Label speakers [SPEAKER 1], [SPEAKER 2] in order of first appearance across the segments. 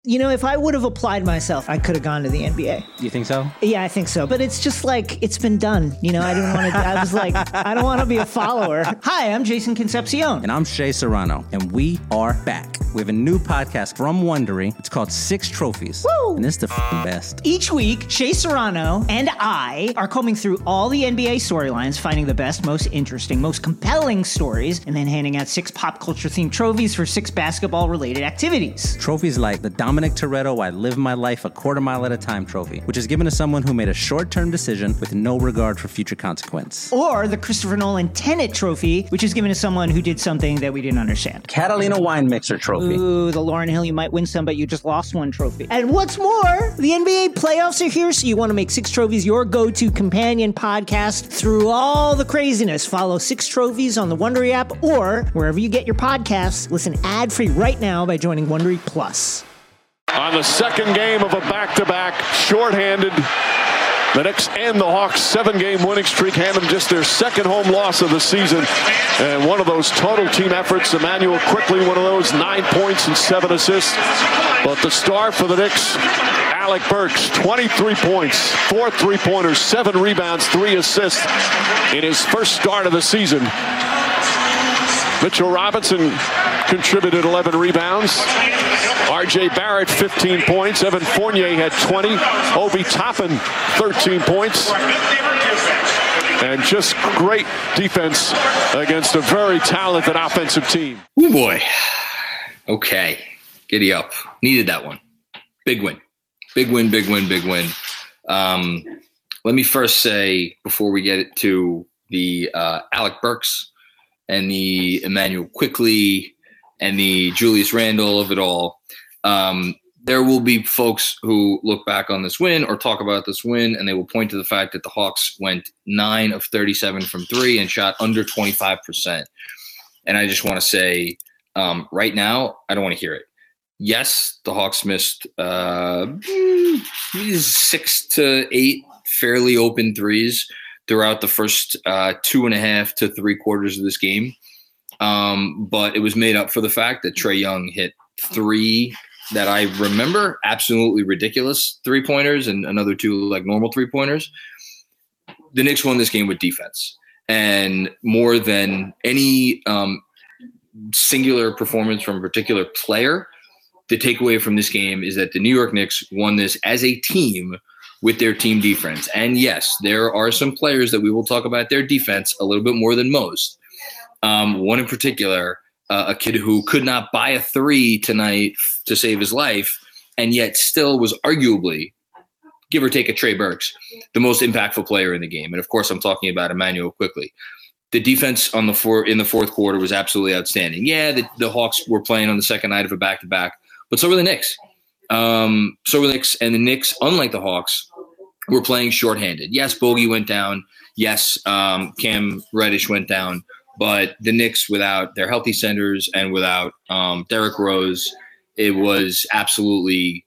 [SPEAKER 1] if I would have applied myself, I could have gone to the NBA.
[SPEAKER 2] You think so?
[SPEAKER 1] Yeah, I think so. But it's just like, it's been done. I didn't want to, I was like, I don't want to be a follower. Hi, I'm Jason Concepcion.
[SPEAKER 2] And I'm Shea Serrano. And we are back. We have a new podcast from Wondery. It's called Six Trophies.
[SPEAKER 1] Woo!
[SPEAKER 2] And it's the best.
[SPEAKER 1] Each week, Shea Serrano and I are combing through all the NBA storylines, finding the best, most interesting, most compelling stories, and then handing out 6 pop culture themed trophies for 6 basketball related activities.
[SPEAKER 2] Trophies like the Dominic Toretto I Live My Life a Quarter Mile at a Time trophy, which is given to someone who made a short-term decision with no regard for future consequence.
[SPEAKER 1] Or the Christopher Nolan Tenet trophy, which is given to someone who did something that we didn't understand.
[SPEAKER 2] Catalina Wine Mixer trophy.
[SPEAKER 1] Ooh, the Lauryn Hill, you might win some, but you just lost one trophy. And what's more, the NBA playoffs are here, so you want to make Six Trophies your go-to companion podcast through all the craziness. Follow Six Trophies on the Wondery app or wherever you get your podcasts. Listen ad-free right now by joining Wondery Plus.
[SPEAKER 3] On the second game of a back-to-back, shorthanded, the Knicks end the Hawks' 7-game winning streak, hand them just their second home loss of the season. And one of those total team efforts, Immanuel Quickley, one of those, 9 points and 7 assists. But the star for the Knicks, Alec Burks, 23 points, 4 3-pointers, 7 rebounds, 3 assists in his first start of the season. Mitchell Robinson contributed 11 rebounds. R.J. Barrett, 15 points. Evan Fournier had 20. Obi Toppin, 13 points. And just great defense against a very talented offensive team.
[SPEAKER 4] Oh, boy. Okay. Giddy up. Needed that one. Big win. Big win, big win, big win. Let me first say, before we get to the Alec Burks and the Immanuel Quickley and the Julius Randle of it all, there will be folks who look back on this win or talk about this win, and they will point to the fact that the Hawks went 9 of 37 from 3 and shot under 25%. And I just want to say, right now, I don't want to hear it. Yes, the Hawks missed 6 to 8 fairly open threes throughout the first 2.5 to 3 quarters of this game. But it was made up for the fact that Trae Young hit 3 that I remember absolutely ridiculous 3-pointers and another 2 like normal 3-pointers. The Knicks won this game with defense, and more than any singular performance from a particular player, the takeaway from this game is that the New York Knicks won this as a team with their team defense. And yes, there are some players that we will talk about their defense a little bit more than most. One in particular, a kid who could not buy a 3 tonight to save his life, and yet still was arguably, give or take a Trey Burks, the most impactful player in the game. And of course, I'm talking about Immanuel Quickley. The defense in the fourth quarter was absolutely outstanding. Yeah, the Hawks were playing on the second night of a back-to-back, but so were the Knicks. And the Knicks, unlike the Hawks, were playing shorthanded. Yes, Bogey went down. Yes, Cam Reddish went down. But the Knicks, without their healthy centers and without Derrick Rose, it was absolutely,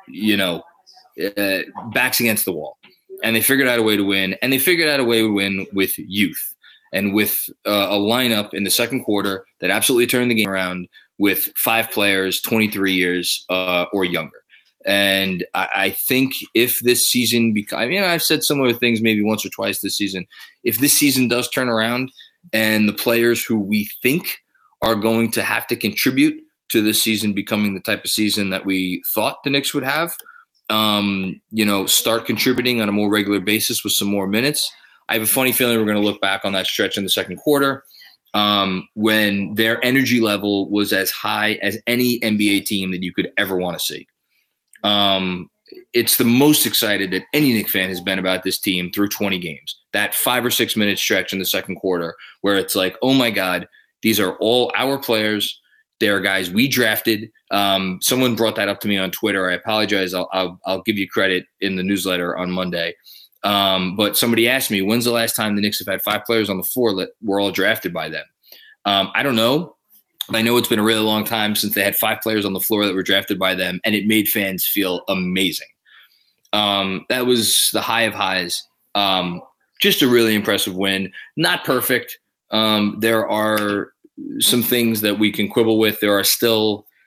[SPEAKER 4] backs against the wall. And they figured out a way to win. And they figured out a way to win with youth and with a lineup in the second quarter that absolutely turned the game around with 5 players, 23 years or younger. And I think if this season I've said similar things maybe once or twice this season. If this season does turn around and the players who we think are going to have to contribute to this season becoming the type of season that we thought the Knicks would have, start contributing on a more regular basis with some more minutes, I have a funny feeling we're going to look back on that stretch in the second quarter when their energy level was as high as any NBA team that you could ever want to see. It's the most excited that any Knicks fan has been about this team through 20 games. That 5 or 6 minute stretch in the second quarter where it's like, oh my God, these are all our players. They're guys we drafted. Someone brought that up to me on Twitter. I apologize. I'll give you credit in the newsletter on Monday. But somebody asked me, when's the last time the Knicks have had 5 players on the floor that were all drafted by them? I don't know. I know it's been a really long time since they had 5 players on the floor that were drafted by them, and it made fans feel amazing. That was the high of highs. Just a really impressive win. Not perfect. There are some things that we can quibble with. There are still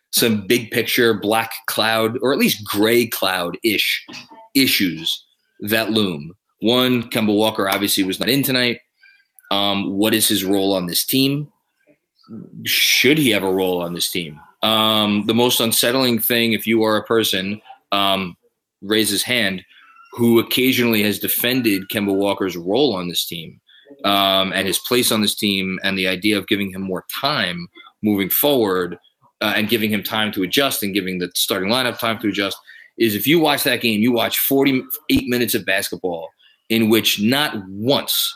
[SPEAKER 4] some big picture black cloud, or at least gray cloud-ish issues that loom. One, Kemba Walker obviously was not in tonight. What is his role on this team? Should he have a role on this team? The most unsettling thing, if you are a person, raise his hand, who occasionally has defended Kemba Walker's role on this team, and his place on this team, and the idea of giving him more time moving forward, and giving him time to adjust and giving the starting lineup time to adjust, is if you watch that game, you watch 48 minutes of basketball in which not once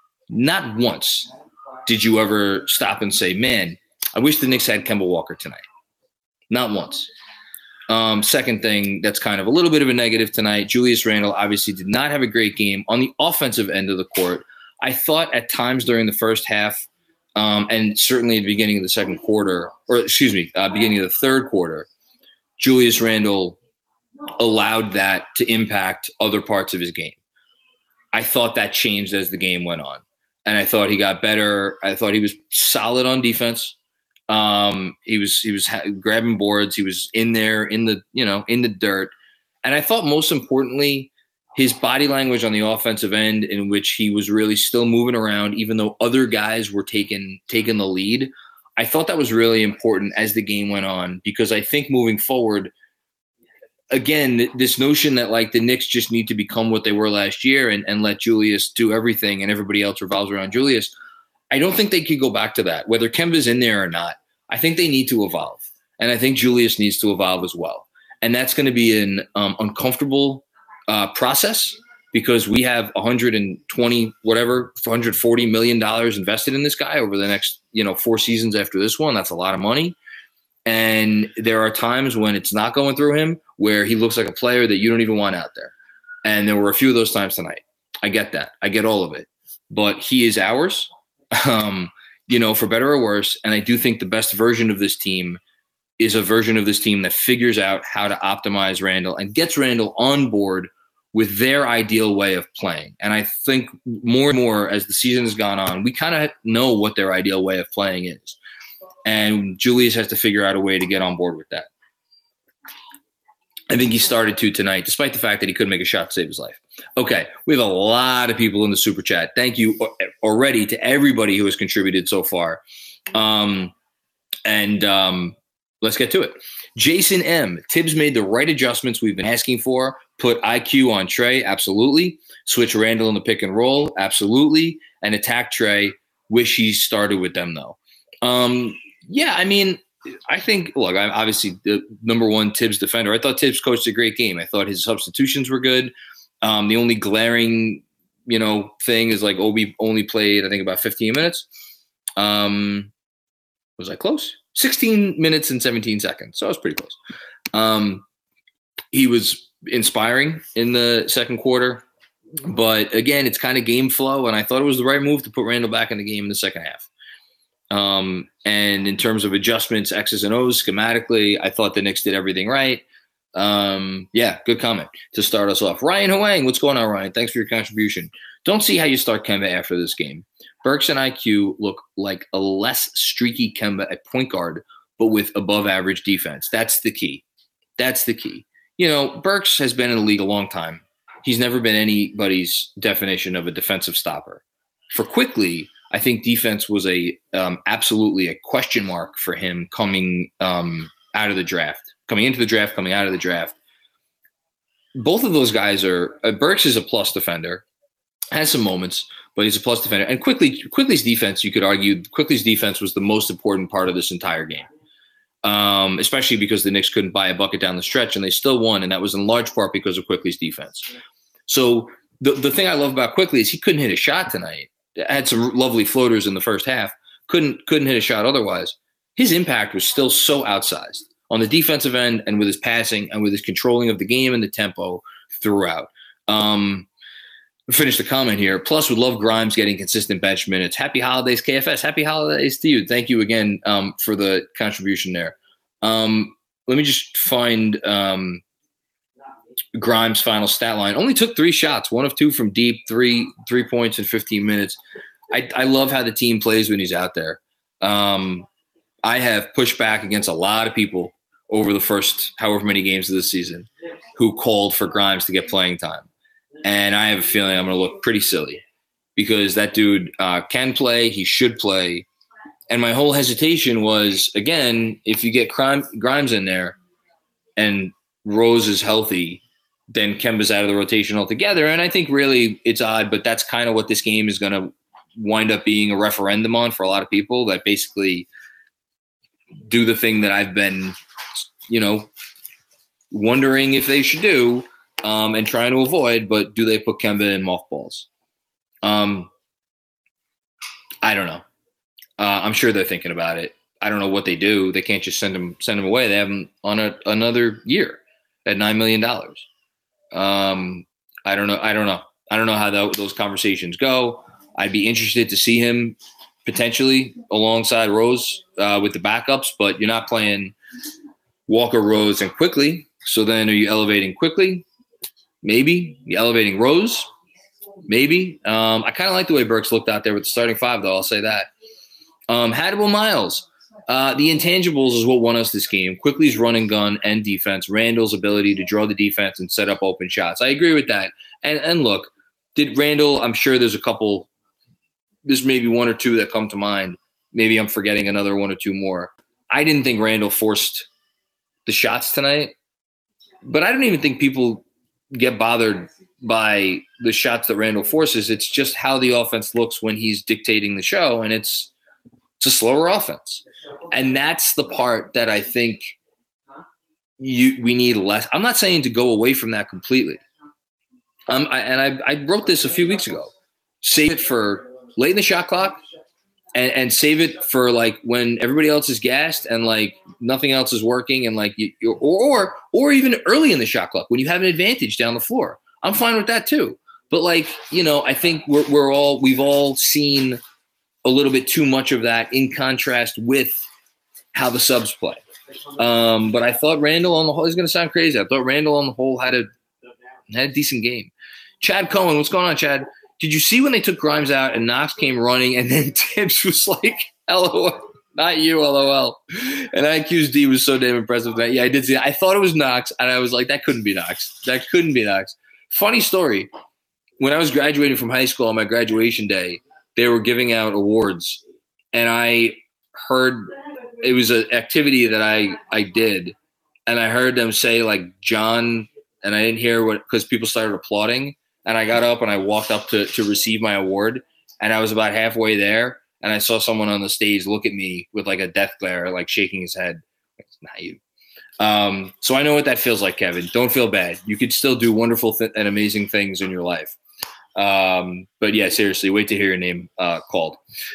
[SPEAKER 4] did you ever stop and say, man, I wish the Knicks had Kemba Walker tonight. Not once. Second thing that's kind of a little bit of a negative tonight, Julius Randle obviously did not have a great game on the offensive end of the court. I thought at times during the first half, and certainly at the beginning of the second quarter, beginning of the third quarter, Julius Randle allowed that to impact other parts of his game. I thought that changed as the game went on. And I thought he got better. I thought he was solid on defense. He was grabbing boards. He was in there in the dirt. And I thought most importantly, his body language on the offensive end, in which he was really still moving around, even though other guys were taking the lead. I thought that was really important as the game went on, because I think moving forward, again, this notion that like the Knicks just need to become what they were last year and let Julius do everything and everybody else revolves around Julius. I don't think they could go back to that, whether Kemba's in there or not. I think they need to evolve. And I think Julius needs to evolve as well. And that's going to be an uncomfortable process, because we have $140 million invested in this guy over the next, 4 seasons after this one. That's a lot of money. And there are times when it's not going through him, where he looks like a player that you don't even want out there. And there were a few of those times tonight. I get that. I get all of it. But he is ours, for better or worse. And I do think the best version of this team is a version of this team that figures out how to optimize Randle and gets Randle on board with their ideal way of playing. And I think more and more as the season has gone on, we kind of know what their ideal way of playing is. And Julius has to figure out a way to get on board with that. I think he started to tonight, despite the fact that he couldn't make a shot to save his life. Okay, we have a lot of people in the Super Chat. Thank you already to everybody who has contributed so far. Let's get to it. Jason M. Tibbs made the right adjustments we've been asking for. Put IQ on Trey, absolutely. Switch Randle in the pick and roll, absolutely. And attack Trey. Wish he started with them, though. I think, look, I'm obviously the number one Tibbs defender. I thought Tibbs coached a great game. I thought his substitutions were good. The only glaring, thing is like Obi only played, I think, about 15 minutes. Was I close? 16 minutes and 17 seconds. So I was pretty close. He was inspiring in the second quarter. But again, it's kind of game flow. And I thought it was the right move to put Randle back in the game in the second half. And in terms of adjustments, X's and O's schematically, I thought the Knicks did everything right. Good comment to start us off. Ryan Huang, what's going on, Ryan? Thanks for your contribution. Don't see how you start Kemba after this game. Burks and IQ look like a less streaky Kemba at point guard, but with above average defense. That's the key. Burks has been in the league a long time. He's never been anybody's definition of a defensive stopper. For Quickley, I think defense was absolutely a question mark for him coming into the draft. Both of those guys are Burks is a plus defender, has some moments, but he's a plus defender. And Quickley's defense, you could argue, Quickley's defense was the most important part of this entire game, especially because the Knicks couldn't buy a bucket down the stretch, and they still won, and that was in large part because of Quickley's defense. So the thing I love about Quickley is he couldn't hit a shot tonight. Had some lovely floaters in the first half. Couldn't hit a shot otherwise. His impact was still so outsized on the defensive end and with his passing and with his controlling of the game and the tempo throughout. Finish the comment here. Plus, would love Grimes getting consistent bench minutes. Happy holidays, KFS. Happy holidays to you. Thank you again for the contribution there. Let me just find Grimes' final stat line. Only took 3 shots, 1 of 2 from deep, 3 points in 15 minutes. I love how the team plays when he's out there. I have pushed back against a lot of people over the first however many games of the season who called for Grimes to get playing time. And I have a feeling I'm going to look pretty silly because that dude can play. He should play. And my whole hesitation was, again, if you get Grimes in there and Rose is healthy, then Kemba's out of the rotation altogether. And I think really it's odd, but that's kind of what this game is going to wind up being a referendum on for a lot of people that basically do the thing that I've been, wondering if they should do and trying to avoid, but do they put Kemba in mothballs? I don't know. I'm sure they're thinking about it. I don't know what they do. They can't just send him away. They have him on another year at $9 million. I don't know. I don't know how those conversations go. I'd be interested to see him potentially alongside Rose with the backups, but you're not playing Walker, Rose, and Quickly. So then are you elevating Quickly? Maybe. You elevating Rose? Maybe. I kind of like the way Burks looked out there with the starting five, though. I'll say that. Hannibal Miles. The intangibles is what won us this game. Quickly's run and gun and defense. Randall's ability to draw the defense and set up open shots. I agree with that. And look, did Randall, I'm sure there's maybe one or two that come to mind. Maybe I'm forgetting another one or two more. I didn't think Randall forced the shots tonight, but I don't even think people get bothered by the shots that Randall forces. It's just how the offense looks when he's dictating the show, and it's a slower offense. And that's the part that I think we need less. I'm not saying to go away from that completely. I wrote this a few weeks ago. Save it for late in the shot clock and save it for like when everybody else is gassed and like nothing else is working and like or even early in the shot clock when you have an advantage down the floor. I'm fine with that too. But like, I think we've all seen a little bit too much of that in contrast with how the subs play. But I thought Randall on the whole, it's going to sound crazy. I thought Randall on the whole had a decent game. Chad Cohen, what's going on, Chad? Did you see when they took Grimes out and Knox came running and then Tibbs was like, LOL, not you, LOL. And IQ's was so damn impressive. That, yeah, I did see that. I thought it was Knox, and I was like, that couldn't be Knox. That couldn't be Knox. Funny story. When I was graduating from high school on my graduation day, they were giving out awards, and I heard it was an activity that I did, and I heard them say, like, John, and I didn't hear what because people started applauding. And I got up and I walked up to receive my award. And I was about halfway there. And I saw someone on the stage look at me with like a death glare, like shaking his head. It's not you. So I know what that feels like, Kevin. Don't feel bad. You could still do wonderful and amazing things in your life. But yeah, seriously, wait to hear your name called.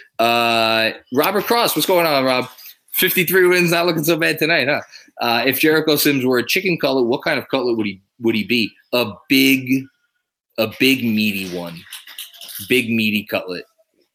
[SPEAKER 4] Robert Cross, what's going on, Rob? 53 wins, not looking so bad tonight, huh? If Jericho Sims were a chicken cutlet, what kind of cutlet would he be? A big meaty one, big meaty cutlet,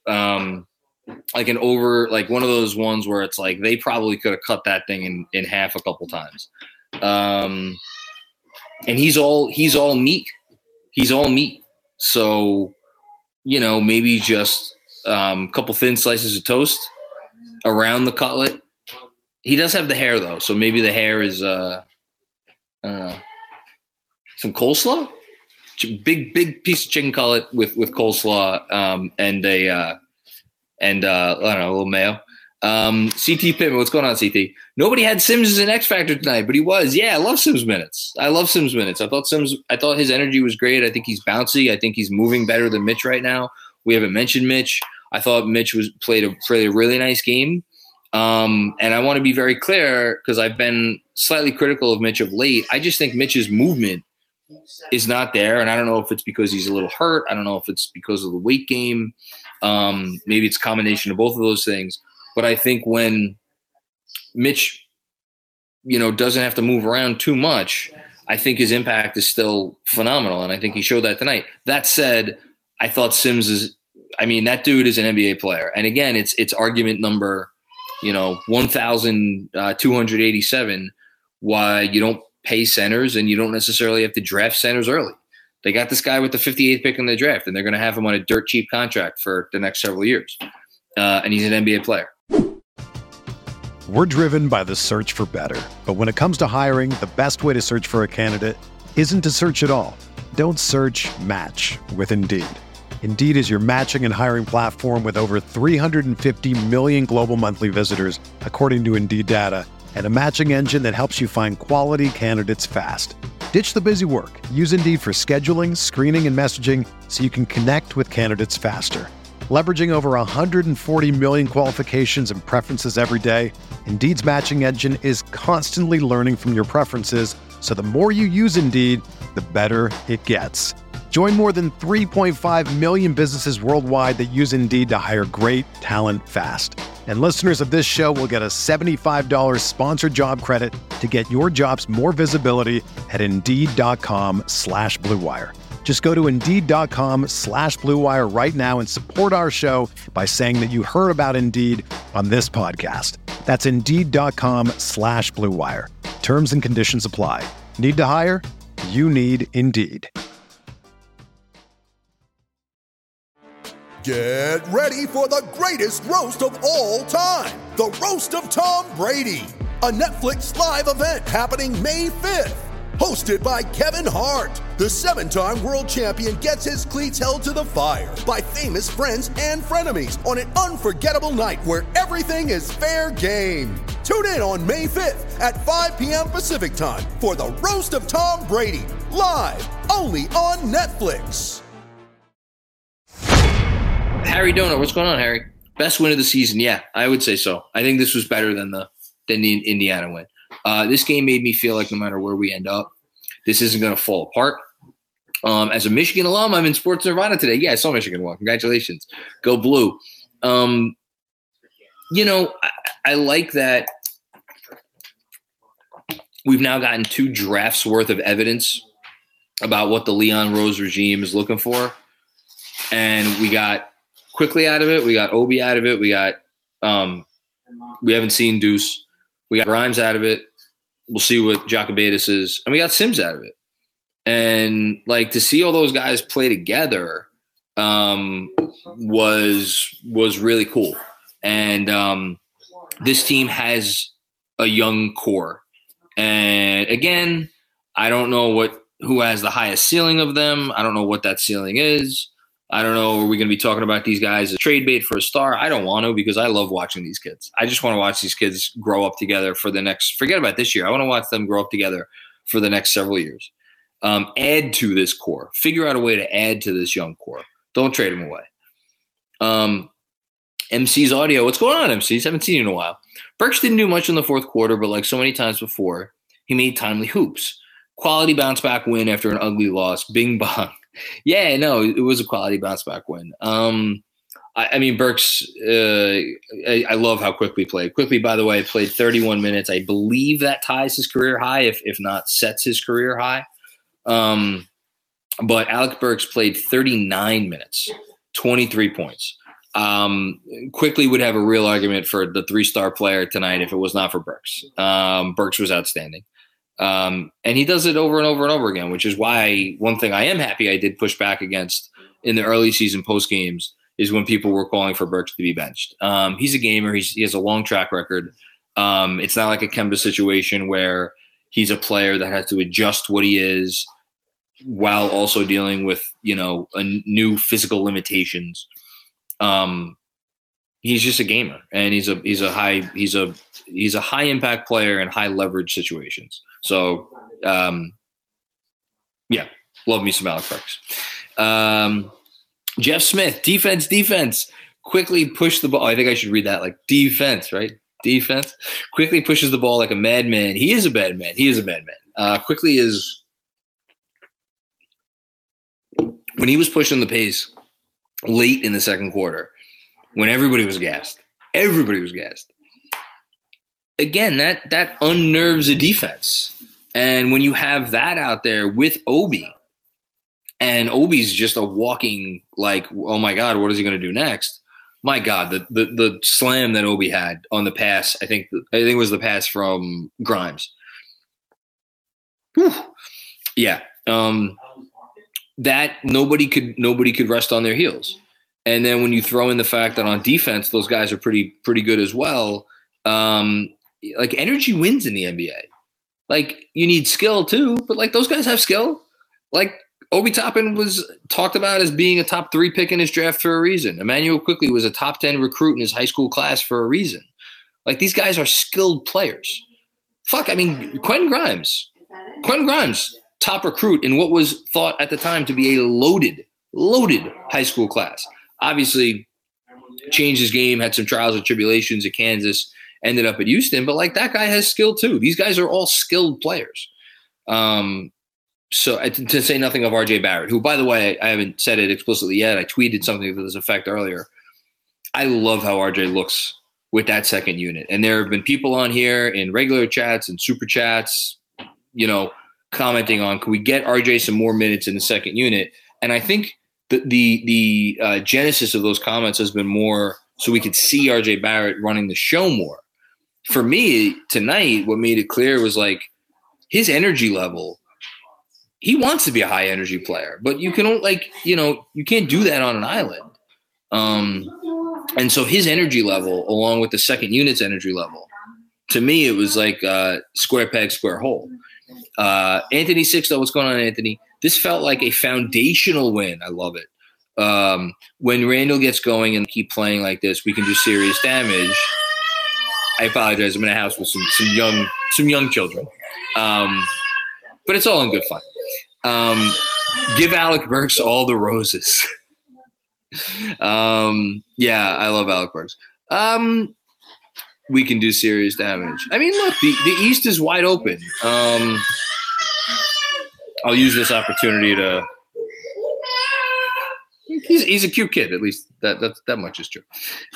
[SPEAKER 4] like one of those ones where it's like they probably could have cut that thing in half a couple times. And he's all meat. He's all meat. So, maybe just a couple thin slices of toast around the cutlet. He does have the hair though, so maybe the hair is I don't know, some coleslaw. Big piece of chicken cutlet with coleslaw and I don't know, a little mayo. CT Pittman, what's going on, CT? Nobody had Sims as an X factor tonight, but he was. Yeah, I love Sims minutes. I thought his energy was great. I think he's bouncy. I think he's moving better than Mitch right now. We haven't mentioned Mitch. I thought Mitch played a really nice game. And I want to be very clear because I've been slightly critical of Mitch of late. I just think Mitch's movement is not there. And I don't know if it's because he's a little hurt. I don't know if it's because of the weight game. Maybe it's a combination of both of those things. But I think when Mitch, doesn't have to move around too much, I think his impact is still phenomenal. And I think he showed that tonight. That said, I thought Sims that dude is an NBA player. And again, it's argument number, 1,287, why you don't pay centers and you don't necessarily have to draft centers early. They got this guy with the 58th pick in the draft, and they're going to have him on a dirt cheap contract for the next several years. And he's an NBA player.
[SPEAKER 5] We're driven by the search for better. But when it comes to hiring, the best way to search for a candidate isn't to search at all. Don't search, match with Indeed. Indeed is your matching and hiring platform with over 350 million global monthly visitors, according to Indeed data, and a matching engine that helps you find quality candidates fast. Ditch the busy work. Use Indeed for scheduling, screening, and messaging so you can connect with candidates faster. Leveraging over 140 million qualifications and preferences every day, Indeed's matching engine is constantly learning from your preferences, so the more you use Indeed, the better it gets. Join more than 3.5 million businesses worldwide that use Indeed to hire great talent fast. And listeners of this show will get a $75 sponsored job credit to get your jobs more visibility at Indeed.com/Blue Wire. Just go to Indeed.com/Blue Wire right now and support our show by saying that you heard about Indeed on this podcast. That's Indeed.com/Blue Wire. Terms and conditions apply. Need to hire? You need Indeed.
[SPEAKER 6] Get ready for the greatest roast of all time, the Roast of Tom Brady, a Netflix live event happening May 5th. Hosted by Kevin Hart, the 7-time world champion gets his cleats held to the fire by famous friends and frenemies on an unforgettable night where everything is fair game. Tune in on May 5th at 5 p.m. Pacific time for the Roast of Tom Brady, live only on Netflix.
[SPEAKER 4] Harry Donut, what's going on, Harry? Best win of the season? Yeah, I would say so. I think this was better than the Indiana win. This game made me feel like no matter where we end up, this isn't going to fall apart. As a Michigan alum, I'm in Sports Nirvana today. Yeah, I saw Michigan won. Congratulations. Go Blue. I like that we've now gotten 2 drafts worth of evidence about what the Leon Rose regime is looking for. And we got Quickly out of it. We got Obi out of it. We got we haven't seen Deuce. We got Grimes out of it. We'll see what Jacobaitis is. And we got Sims out of it. And like to see all those guys play together was really cool. And this team has a young core. And again, I don't know who has the highest ceiling of them. I don't know what that ceiling is. I don't know. Are we going to be talking about these guys as trade bait for a star? I don't want to, because I love watching these kids. I just want to watch these kids grow up together for the next – forget about this year. I want to watch them grow up together for the next several years. Add to this core. Figure out a way to add to this young core. Don't trade them away. MC's audio. What's going on, MC's? Haven't seen you in a while. Burks didn't do much in the fourth quarter, but like so many times before, he made timely hoops. Quality bounce-back win after an ugly loss. Bing bong. Yeah, no, it was a quality bounce-back win. I mean, Burks, I love how Quickly played. Quickly, by the way, played 31 minutes. I believe that ties his career high, if not sets his career high. But Alec Burks played 39 minutes, 23 points. Quickly would have a real argument for the 3-star player tonight if it was not for Burks. Burks was outstanding. And he does it over and over and over again, which is why one thing I am happy I did push back against in the early season post games is when people were calling for Burks to be benched. He's a gamer. He has a long track record. It's not like a Kemba situation where he's a player that has to adjust what he is while also dealing with, new physical limitations. He's just a gamer, and he's a high impact player in high leverage situations. So, yeah, love me some Alec Burks. Jeff Smith, defense. Quickly push the ball. I think I should read that like defense, right? Defense. Quickly pushes the ball like a madman. He is a bad man. Quickly is when he was pushing the pace late in the second quarter, when everybody was gassed. Again, that unnerves a defense. And when you have that out there with Obi, and Obi's just a walking like, oh my God, what is he going to do next? My God, the slam that Obi had on the pass, I think it was the pass from Grimes. Whew. Yeah. That nobody could rest on their heels. And then when you throw in the fact that on defense, those guys are pretty good as well. like energy wins in the NBA. Like you need skill too, but like those guys have skill. Like Obi Toppin was talked about as being a top 3 pick in his draft for a reason. Emmanuel Quickley was a top 10 recruit in his high school class for a reason. Like these guys are skilled players. Fuck, I mean, Quentin Grimes, top recruit in what was thought at the time to be a loaded high school class. Obviously, changed his game, had some trials and tribulations at Kansas, ended up at Houston, but like that guy has skill too. These guys are all skilled players. So to say nothing of RJ Barrett, who, by the way, I haven't said it explicitly yet. I tweeted something to this effect earlier. I love how RJ looks with that second unit. And there have been people on here in regular chats and super chats, commenting on, can we get RJ some more minutes in the second unit? And I think the genesis of those comments has been more so we could see RJ Barrett running the show more. For me, tonight, what made it clear was like his energy level. He wants to be a high energy player, but you can you can't do that on an island. And so his energy level, along with the second unit's energy level, to me, it was like square peg, square hole. Anthony Sixto, what's going on, Anthony? This felt like a foundational win. I love it. When Randall gets going and keep playing like this, we can do serious damage. I apologize. I'm in a house with some young children, but it's all in good fun. Give Alec Burks all the roses. Yeah, I love Alec Burks. We can do serious damage. I mean, look, the East is wide open. I'll use this opportunity to. He's a cute kid, at least that much is true.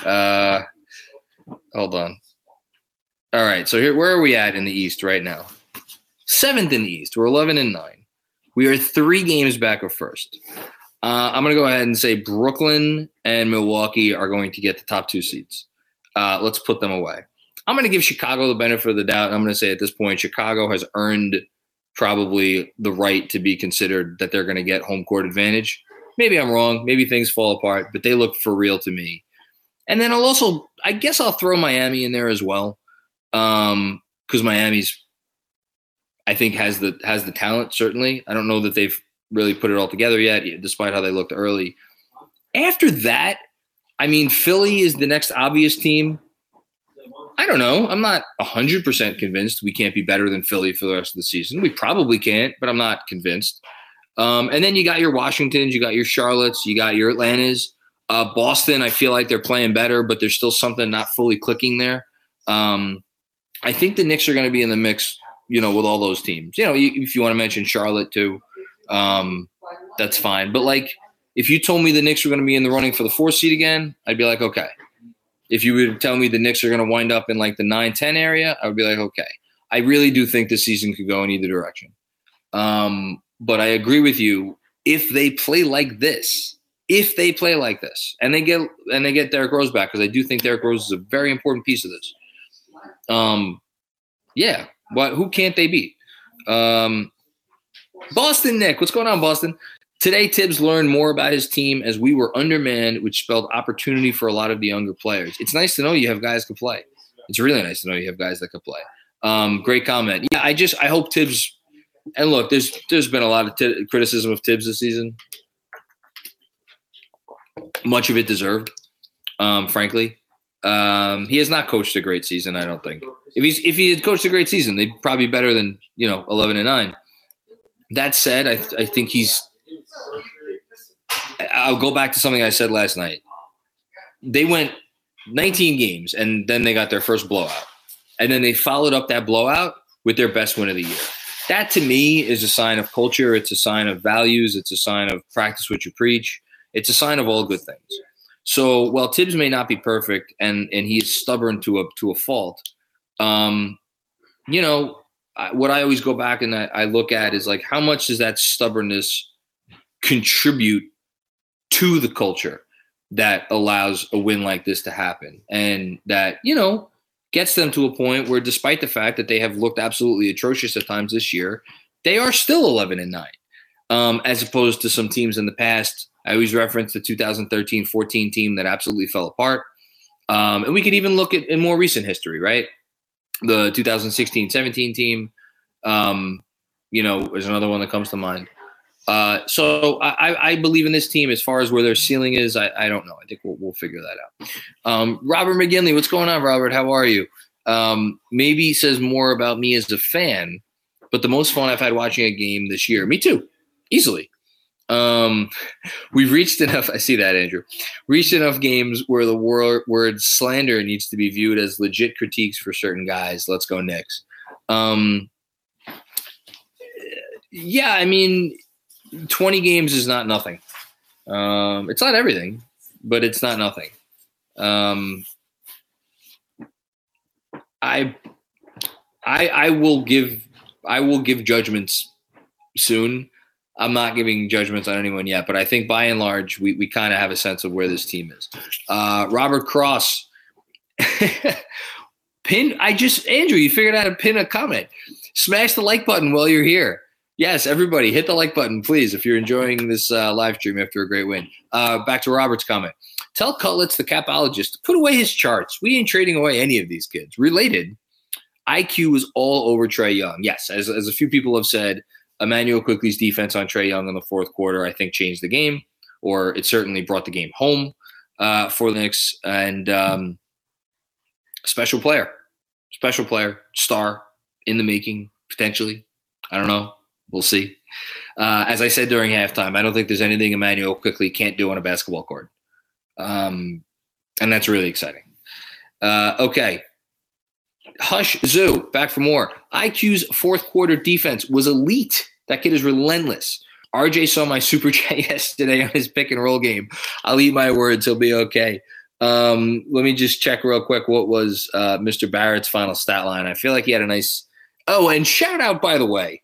[SPEAKER 4] Hold on. All right, so where are we at in the East right now? 7th in the East. We're 11-9. We are 3 games back of first. I'm going to go ahead and say Brooklyn and Milwaukee are going to get the top 2 seeds. Let's put them away. I'm going to give Chicago the benefit of the doubt. I'm going to say at this point, Chicago has earned probably the right to be considered that they're going to get home court advantage. Maybe I'm wrong. Maybe things fall apart, but they look for real to me. And then I guess I'll throw Miami in there as well, because Miami's, I think, has the talent, certainly. I don't know that they've really put it all together yet, despite how they looked early. After that, I mean, Philly is the next obvious team. I don't know. I'm not 100% convinced we can't be better than Philly for the rest of the season. We probably can't, but I'm not convinced. And then you got your Washingtons, you got your Charlottes, you got your Atlantas. Boston, I feel like they're playing better, but there's still something not fully clicking there. I think the Knicks are going to be in the mix, with all those teams. If you want to mention Charlotte too, that's fine. But like, if you told me the Knicks were going to be in the running for the 4th seed again, I'd be like, okay. If you would tell me the Knicks are going to wind up in like the 9-10 area, I would be like, okay. I really do think this season could go in either direction. But I agree with you. If they play like this, and they get Derrick Rose back, because I do think Derrick Rose is a very important piece of this. Yeah. Who can't they beat? Boston, Nick. What's going on, Boston? Today, Tibbs learned more about his team as we were undermanned, which spelled opportunity for a lot of the younger players. It's nice to know you have guys who can play. It's really nice to know you have guys that can play. Great comment. Yeah, I hope Tibbs – and look, there's been a lot of criticism of Tibbs this season. Much of it deserved, frankly. He has not coached a great season, I don't think. If he had coached a great season, they'd probably be better than 11-9. That said, I think I'll go back to something I said last night. They went 19 games, and then they got their first blowout, and then they followed up that blowout with their best win of the year. That to me is a sign of culture. It's a sign of values. It's a sign of practice what you preach. It's a sign of all good things. So while Tibbs may not be perfect and he's stubborn to a fault, what I always go back and I look at is like, how much does that stubbornness contribute to the culture that allows a win like this to happen? And that, gets them to a point where, despite the fact that they have looked absolutely atrocious at times this year, they are still 11-9, as opposed to some teams in the past. I always reference the 2013-14 team that absolutely fell apart. And we could even look at in more recent history, right? The 2016-17 team, is another one that comes to mind. So I believe in this team. As far as where their ceiling is, I don't know. I think we'll figure that out. Robert McGinley, what's going on, Robert? How are you? Maybe says more about me as a fan, but the most fun I've had watching a game this year. Me too, easily. We've reached enough. I see that, Andrew. Reached enough games where the word slander needs to be viewed as legit critiques for certain guys. Let's go Knicks. Yeah, I mean, 20 games is not nothing. It's not everything, but it's not nothing. I will give judgments soon. I'm not giving judgments on anyone yet, but I think by and large, we kind of have a sense of where this team is. Robert Cross. Andrew, you figured out how to pin a comment. Smash the like button while you're here. Yes, everybody, hit the like button, please, if you're enjoying this live stream after a great win. Back to Robert's comment. Tell Cutlets, the capologist, to put away his charts. We ain't trading away any of these kids. Related, IQ was all over Trae Young. Yes, as a few people have said, Immanuel Quickley's defense on Trae Young in the fourth quarter, I think, changed the game, or it certainly brought the game home for the Knicks. And special player, star in the making, potentially. I don't know. We'll see. As I said during halftime, I don't think there's anything Immanuel Quickley can't do on a basketball court. And that's really exciting. Okay. Hush Zoo, back for more. IQ's fourth quarter defense was elite. That kid is relentless. RJ saw my super chat yesterday on his pick and roll game. I'll eat my words. He'll be okay. Let me just check real quick what was Mr. Barrett's final stat line. I feel like he had a nice – oh, and shout out, by the way,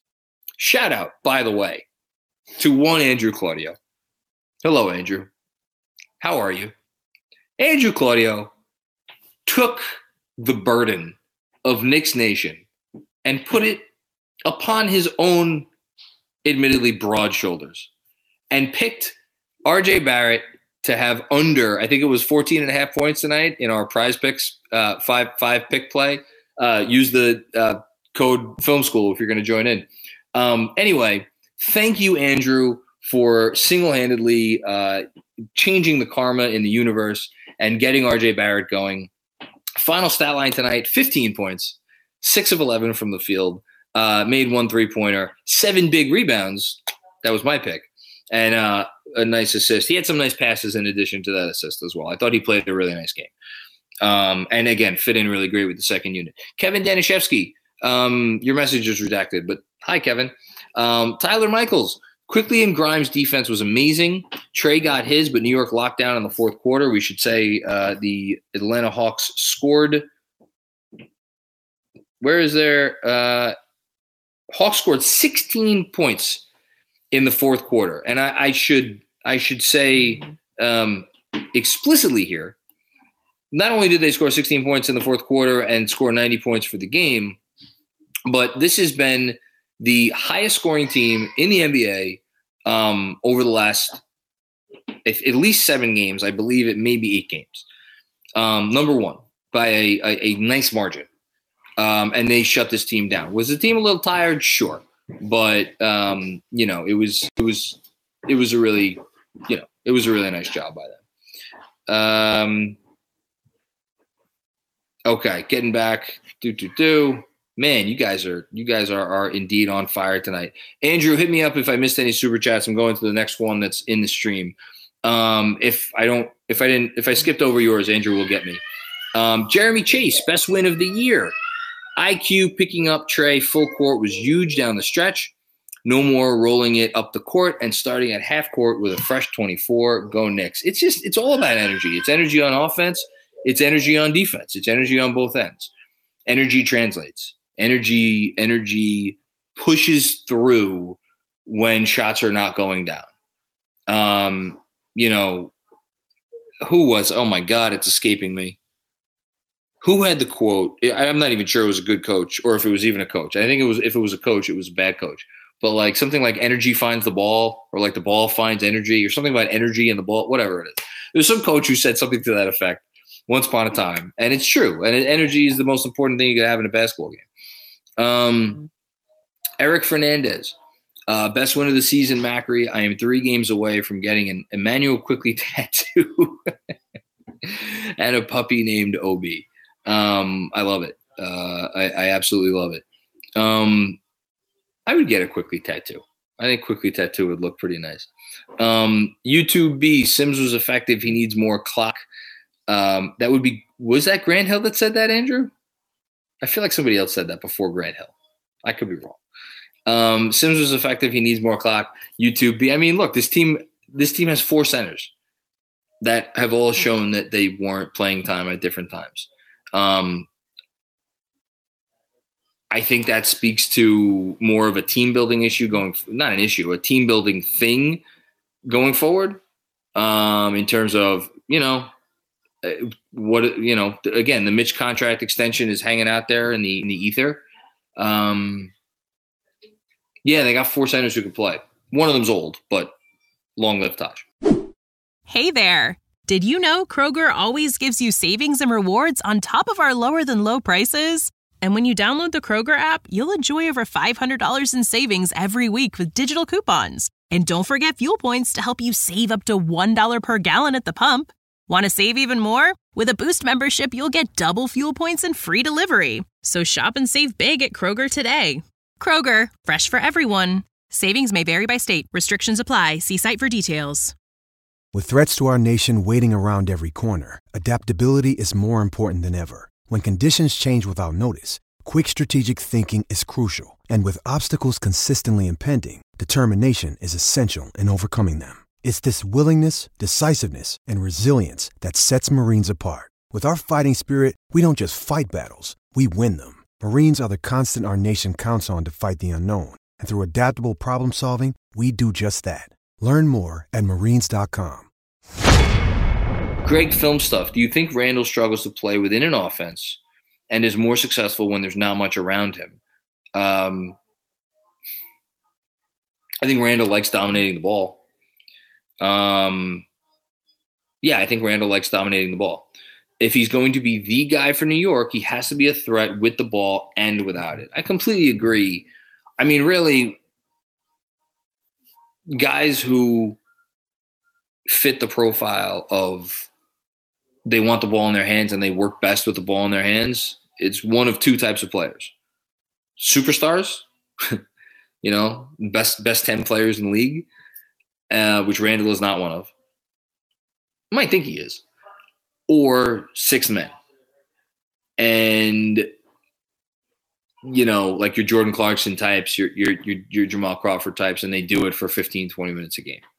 [SPEAKER 4] to one Andrew Claudio. Hello, Andrew. How are you? Andrew Claudio took the burden of Knicks Nation and put it upon his own admittedly broad shoulders and picked RJ Barrett to have under, I think it was 14.5 points tonight in our prize picks, five pick play. Use the code Film School if you're going to join in. Anyway, thank you, Andrew, for single-handedly changing the karma in the universe and getting RJ Barrett going. Final stat line tonight, 15 points, 6 of 11 from the field, made 1 3-pointer, 7 big rebounds. That was my pick. And a nice assist. He had some nice passes in addition to that assist as well. I thought he played a really nice game. And again, fit in really great with the second unit. Kevin Danishevsky, your message is redacted, but hi, Kevin. Tyler Michaels, Quickley and Grimes' defense was amazing. Trae got his, but New York locked down in the fourth quarter. We should say the Atlanta Hawks scored. Where is there? Hawks scored 16 points in the fourth quarter. And I should say explicitly here, not only did they score 16 points in the fourth quarter and score 90 points for the game, but this has been the highest scoring team in the NBA over the last at least 7 games. I believe it may be 8 games. Number one, by a nice margin. And they shut this team down. Was the team a little tired? Sure. But it was a really nice job by them. Okay, getting back. Man, you guys are indeed on fire tonight. Andrew, hit me up if I missed any super chats. I'm going to the next one that's in the stream. If I skipped over yours, Andrew will get me. Jeremy Chase, best win of the year. IQ picking up Trae full court was huge down the stretch. No more rolling it up the court and starting at half court with a fresh 24. Go Knicks. It's all about energy. It's energy on offense. It's energy on defense. It's energy on both ends. Energy translates. Energy pushes through when shots are not going down. Who was? Oh my God, it's escaping me. Who had the quote? I'm not even sure it was a good coach or if it was even a coach. I think if it was a coach, it was a bad coach. But like something like energy finds the ball, or like the ball finds energy, or something about energy and the ball, whatever it is. There's some coach who said something to that effect. once upon a time. And it's true. And energy is the most important thing you can have in a basketball game. Eric Fernandez, best win of the season, Macri. I am 3 games away from getting an Emmanuel Quickly tattoo and a puppy named Obi. I love it. I absolutely love it. I would get a Quickly tattoo. I think Quickly tattoo would look pretty nice. YouTube B, Sims was effective. He needs more clock. That would be, was that Grant Hill that said that, Andrew? I feel like somebody else said that before Grant Hill. I could be wrong. Sims was effective. He needs more clock. YouTube B. I mean, look, this team has 4 centers that have all shown that they warrant playing time at different times. I think that speaks to more of a team building issue not an issue, a team building thing going forward. In terms of, again, the Mitch contract extension is hanging out there in the ether. They got 4 centers who can play. One of them's old, but long live Taj.
[SPEAKER 7] Hey there. Did you know Kroger always gives you savings and rewards on top of our lower than low prices? And when you download the Kroger app, you'll enjoy over $500 in savings every week with digital coupons. And don't forget fuel points to help you save up to $1 per gallon at the pump. Want to save even more? With a Boost membership, you'll get double fuel points and free delivery. So shop and save big at Kroger today. Kroger, fresh for everyone. Savings may vary by state. Restrictions apply. See site for details.
[SPEAKER 8] With threats to our nation waiting around every corner, adaptability is more important than ever. When conditions change without notice, quick strategic thinking is crucial. And with obstacles consistently impending, determination is essential in overcoming them. It's this willingness, decisiveness, and resilience that sets Marines apart. With our fighting spirit, we don't just fight battles, we win them. Marines are the constant our nation counts on to fight the unknown. And through adaptable problem solving, we do just that. Learn more at Marines.com.
[SPEAKER 4] Greg, film stuff. Do you think Randall struggles to play within an offense and is more successful when there's not much around him? I think Randall likes dominating the ball. I think Randall likes dominating the ball. If he's going to be the guy for New York, he has to be a threat with the ball and without it. I completely agree. I mean, really, guys who fit the profile of they want the ball in their hands and they work best with the ball in their hands, it's one of 2 types of players. Superstars, best 10 players in the league, which Randall is not one of. I might think he is. Or 6 men. And, like your Jordan Clarkson types, your Jamal Crawford types, and they do it for 15, 20 minutes a game.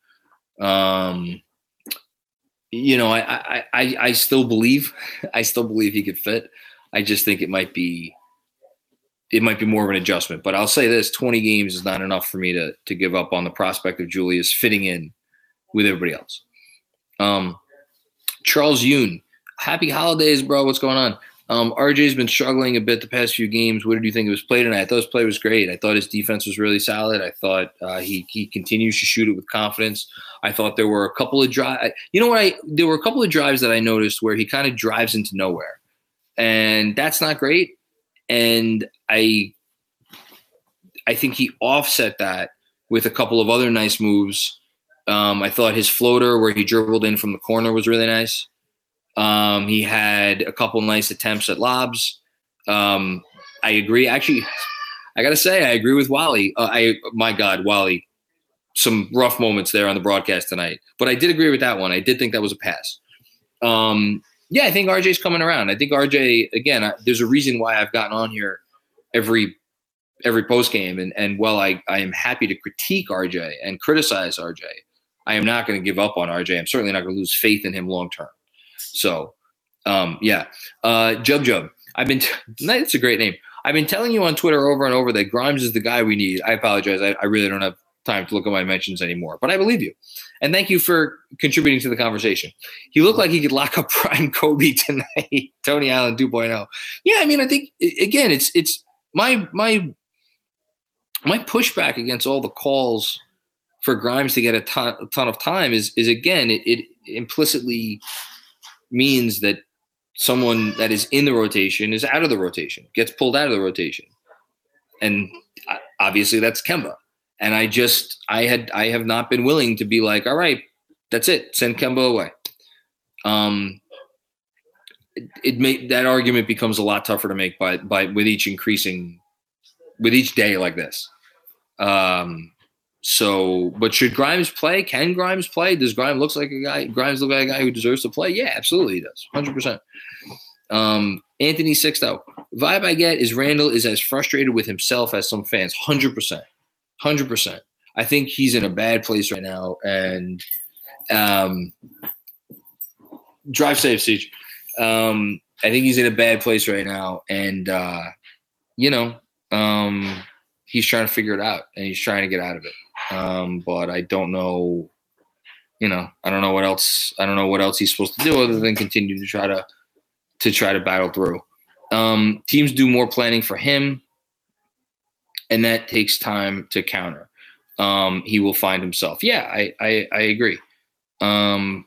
[SPEAKER 4] I still believe he could fit. I just think it might be more of an adjustment. But I'll say this: 20 games is not enough for me to give up on the prospect of Julius fitting in with everybody else. Charles Yoon, happy holidays, bro. What's going on? RJ's been struggling a bit the past few games. What did you think of his play tonight? I thought his play was great. I thought his defense was really solid. I thought he continues to shoot it with confidence. I thought there were a couple of drives. There were a couple of drives that I noticed where he kind of drives into nowhere, and that's not great. And I think he offset that with a couple of other nice moves. I thought his floater where he dribbled in from the corner was really nice. He had a couple nice attempts at lobs. I agree. Actually, I got to say, I agree with Wally. My God, Wally, some rough moments there on the broadcast tonight, but I did agree with that one. I did think that was a pass. I think RJ's coming around. I think RJ, again, there's a reason why I've gotten on here every post game. And while I am happy to critique RJ and criticize RJ, I am not going to give up on RJ. I'm certainly not going to lose faith in him long term. So, Jub. That's a great name. I've been telling you on Twitter over and over that Grimes is the guy we need. I apologize. I really don't have time to look at my mentions anymore, but I believe you. And thank you for contributing to the conversation. He looked like he could lock up prime Kobe tonight. Tony Allen 2.0. Yeah, I mean, I think, again, it's my pushback against all the calls for Grimes to get a ton of time is again, it implicitly means that someone that is in the rotation is out of the rotation, gets pulled out of the rotation. And obviously that's Kemba. And I have not been willing to be like, all right, that's it. Send Kemba away. That argument becomes a lot tougher to make with each day like this. But should Grimes play? Can Grimes play? Does Grimes look like a guy who deserves to play? Yeah, absolutely he does. 100%. Anthony Sixto. Vibe I get is Randall is as frustrated with himself as some fans. 100%. 100%. I think he's in a bad place right now. And drive safe, Siege. I think he's in a bad place right now. And, he's trying to figure it out and he's trying to get out of it. But I don't know, I don't know what else he's supposed to do other than continue to try to battle through. Teams do more planning for him, and that takes time to counter. He will find himself. Yeah, I agree. Emil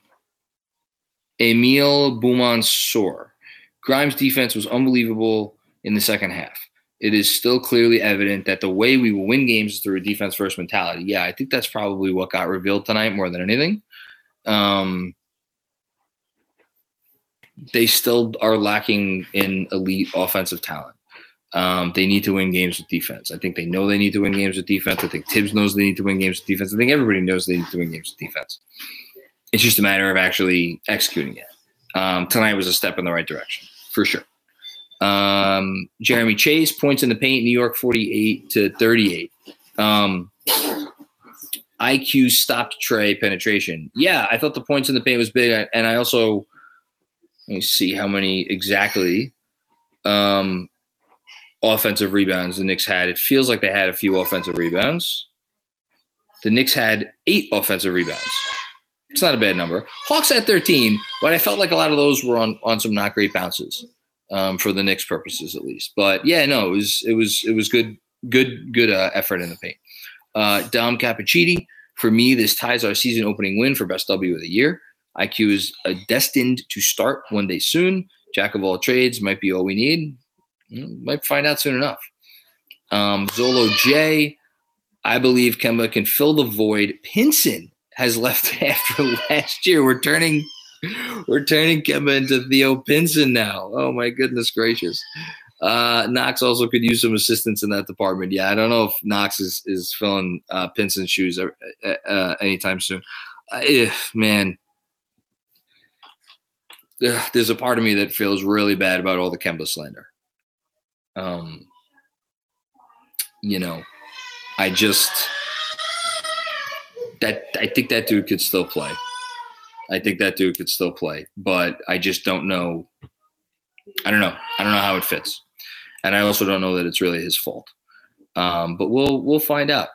[SPEAKER 4] Boumansour. Grimes' defense was unbelievable in the second half. It is still clearly evident that the way we will win games is through a defense-first mentality. Yeah, I think that's probably what got revealed tonight more than anything. They still are lacking in elite offensive talent. They need to win games with defense. I think they know they need to win games with defense. I think Tibbs knows they need to win games with defense. I think everybody knows they need to win games with defense. It's just a matter of actually executing it. Tonight was a step in the right direction, for sure. Jeremy Chase, points in the paint, New York 48-38. IQ stopped Trey penetration. Yeah, I thought the points in the paint was big, and I also – let me see how many exactly offensive rebounds the Knicks had. It feels like they had a few offensive rebounds. The Knicks had 8 offensive rebounds. It's not a bad number. Hawks had 13, but I felt like a lot of those were on some not great bounces for the Knicks purposes, at least. But yeah, no, it was good effort in the paint. Dom Cappuccini, for me, this ties our season opening win for best W of the year. IQ is destined to start one day soon. Jack of all trades might be all we need. Might find out soon enough. Zolo J, I believe Kemba can fill the void Pinson has left after last year. We're turning Kemba into Theo Pinson now. Oh my goodness gracious. Knox also could use some assistance in that department. Yeah, I don't know if Knox is filling Pinson's shoes anytime soon. Man. There's a part of me that feels really bad about all the Kemba slander. I think that dude could still play. But I just don't know. I don't know how it fits. And I also don't know that it's really his fault. But we'll find out.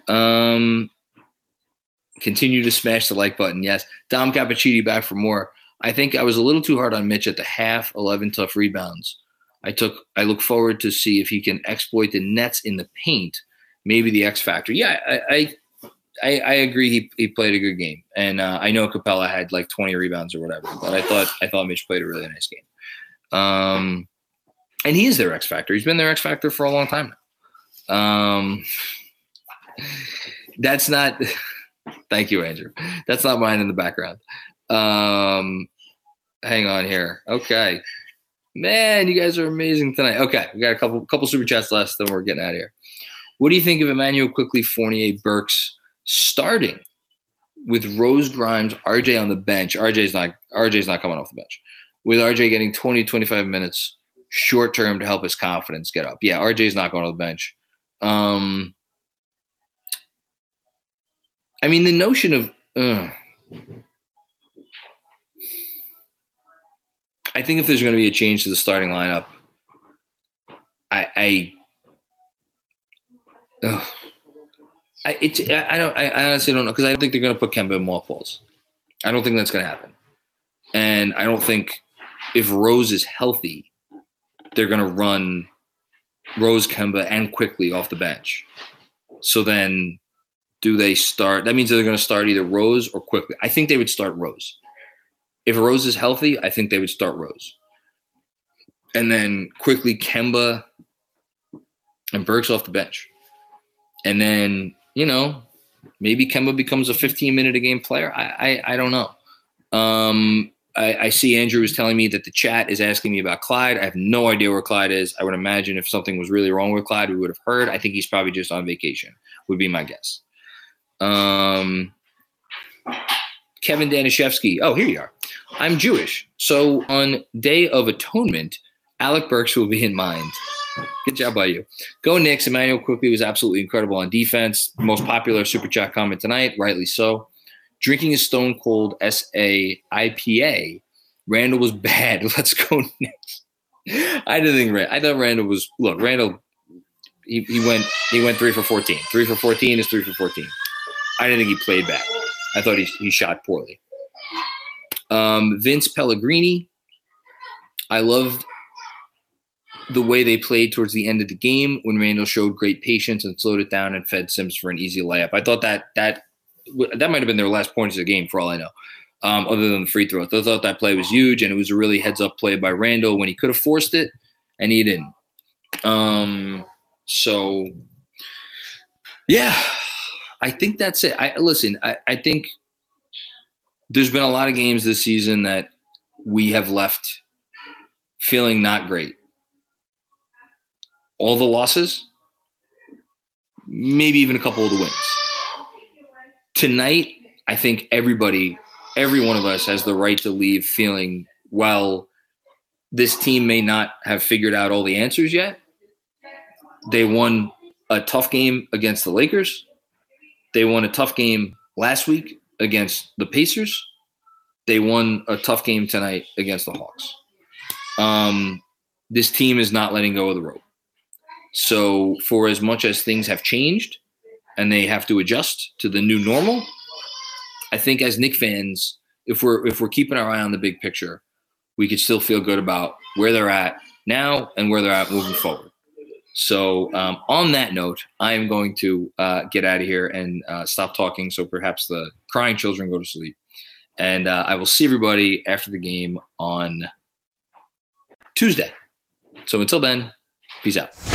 [SPEAKER 4] Continue to smash the like button. Yes. Dom Cappuccini back for more. I think I was a little too hard on Mitch at the half, 11 tough rebounds. I look forward to see if he can exploit the Nets in the paint, maybe the X factor. Yeah, I agree he played a good game. And I know Capella had like 20 rebounds or whatever, but I thought Mitch played a really nice game. And he is their X factor. He's been their X factor for a long time now. That's not – thank you, Andrew. That's not mine in the background. Hang on here. Okay. Man, you guys are amazing tonight. Okay, we got a couple super chats left, then we're getting out of here. What do you think of Emmanuel Quickly, Fournier, Burks starting with Rose, Grimes, RJ on the bench? RJ's not coming off the bench. With RJ getting 20, 25 minutes short term to help his confidence get up. Yeah, RJ's not going to the bench. I mean, the notion of I think if there's going to be a change to the starting lineup, I honestly don't know, because I don't think they're going to put Kemba in mothballs. I don't think that's going to happen, and I don't think if Rose is healthy, they're going to run Rose, Kemba, and Quickly off the bench. So then, do they start? That means they're going to start either Rose or Quickly. I think they would start Rose. If Rose is healthy, I think they would start Rose. And then quickly Kemba and Burks off the bench. And then, maybe Kemba becomes a 15-minute-a-game player. I don't know. I see Andrew is telling me that the chat is asking me about Clyde. I have no idea where Clyde is. I would imagine if something was really wrong with Clyde, we would have heard. I think he's probably just on vacation, would be my guess. Kevin Danishevsky. Oh, here you are. I'm Jewish. So on Day of Atonement, Alec Burks will be in mind. Good job by you. Go Knicks. Emmanuel quickly was absolutely incredible on defense. Most popular Super Chat comment tonight, rightly so. Drinking a Stone Cold SAIPA. Randall was bad. Let's go Knicks. I thought Randall was – look, Randall, he went 3 for 14. 3 for 14 is 3 for 14. I didn't think he played bad. I thought he shot poorly. Vince Pellegrini. I loved the way they played towards the end of the game when Randall showed great patience and slowed it down and fed Sims for an easy layup. I thought that might have been their last points of the game for all I know, other than the free throw. I thought that play was huge, and it was a really heads-up play by Randall when he could have forced it, and he didn't. So, yeah, I think that's it. I think there's been a lot of games this season that we have left feeling not great. All the losses, maybe even a couple of the wins. Tonight, I think every one of us has the right to leave feeling, well, this team may not have figured out all the answers yet. They won a tough game against the Lakers. They won a tough game last week against the Pacers. They won a tough game tonight against the Hawks. This team is not letting go of the rope. So for as much as things have changed and they have to adjust to the new normal, I think as Knicks fans, if we're keeping our eye on the big picture, we could still feel good about where they're at now and where they're at moving forward. So on that note, I am going to get out of here and stop talking so perhaps the crying children go to sleep. And I will see everybody after the game on Tuesday. So until then, peace out.